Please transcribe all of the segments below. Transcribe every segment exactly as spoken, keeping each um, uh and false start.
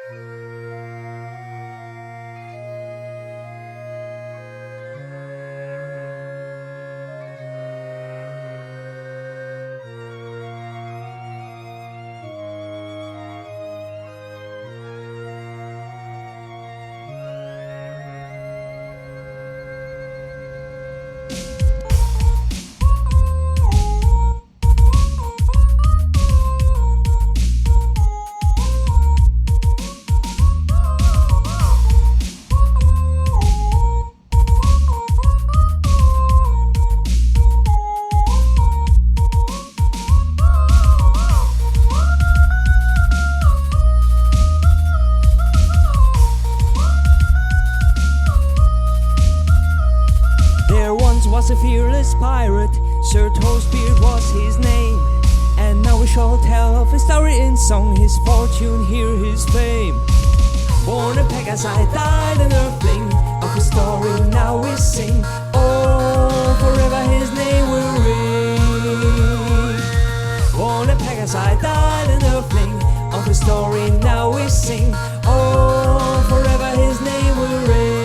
Was a fearless pirate, Sir Toastbeard was his name. And now we shall tell of his story in song, his fortune, hear his fame. Born a Pegasi, died an earthling, of his story now we sing. Oh, forever his name will ring. Born a Pegasi, died an earthling, of his story now we sing. Oh, forever his name will ring.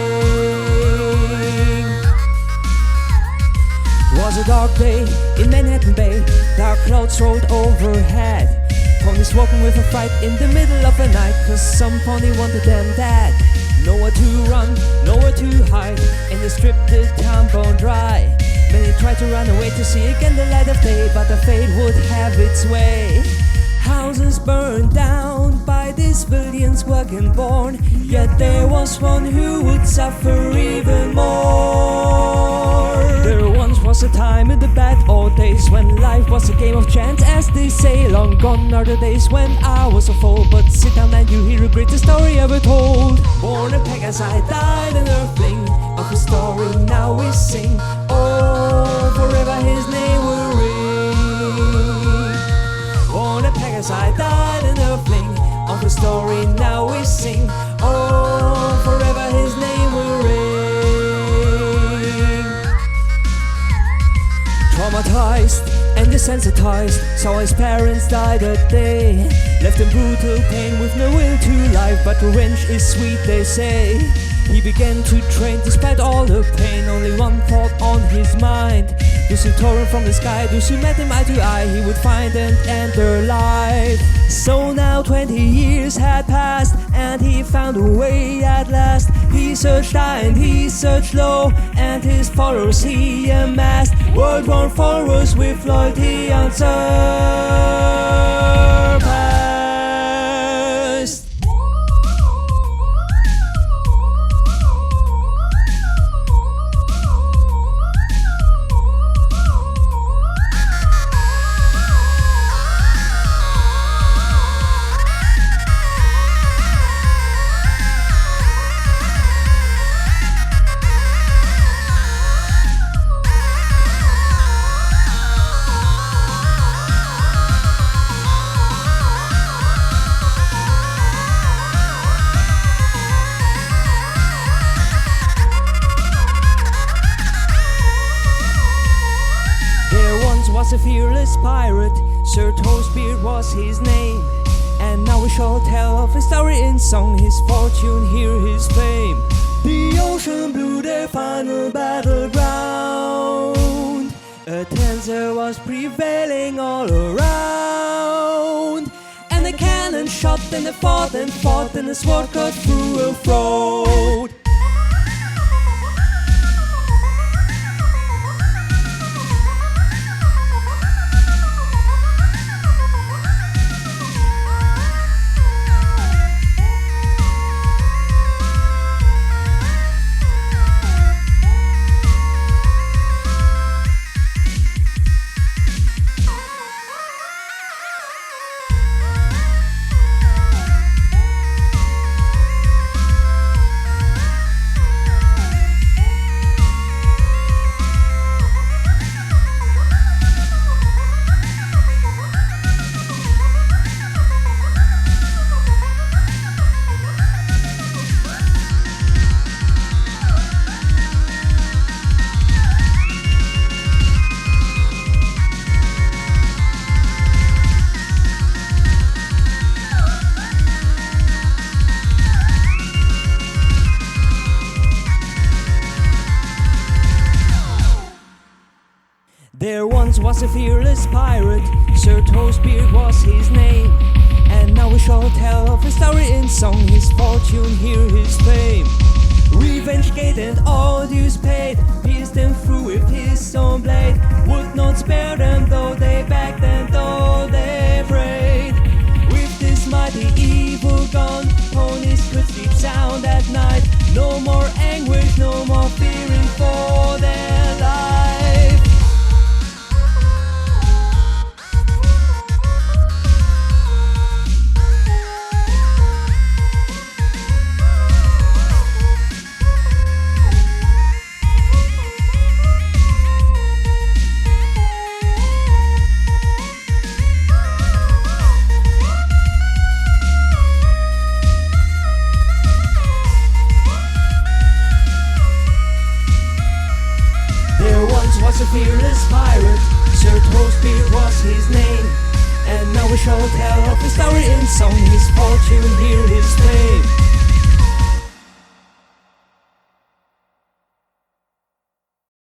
It was a dark day in Manhattan Bay, dark clouds rolled overhead. Ponies walking with a fright in the middle of the night, cause some pony wanted them dead. Nowhere to run, nowhere to hide, and they stripped the town bone dry. Many tried to run away to see again the light of day, but the fate would have its way. Houses burned down by these villains wagon born, yet there was one who would suffer even more. There once was a time in the bad old days when life was a game of chance, as they say. Long gone are the days when I was a fool, but sit down and you hear a greatest story ever told. Born a Pegasi, died an earthling, of his story now we sing. Oh, forever his name will ring. Born a Pegasi, died an earthling, of his story now we sing. Oh, forever his name will ring. Traumatized and desensitized, saw his parents die that day. Left in brutal pain with no will to life, but revenge is sweet they say. He began to train despite all the pain, only one thought on his mind. Those who tore him from the sky, those who met him eye to eye, he would find and end their life. So now twenty years had passed, and he found a way at last. He searched high and he searched low, and his followers he amassed. World-worn followers with loyalty unsurpassed. Was a fearless pirate, Sir Toastbeard was his name. And now we shall tell of his story in song, his fortune, hear his fame. The ocean blew their final battleground, a tenser was prevailing all around. And the cannon shot and they fought and fought, and the sword cut through a throat. There once was a fearless pirate, Sir Toastbeard was his name. And now we shall tell of his story in song, his fortune, hear his fame. Revenge gate and all dues paid, pierced them through with his own blade. Would not spare them though they begged and though they prayed. With this mighty evil gone, ponies could sleep sound at night. No more anguish, no more fearing for their life. Was a fearless pirate, Sir Toastbeard was his name. And now we shall tell of his story in song.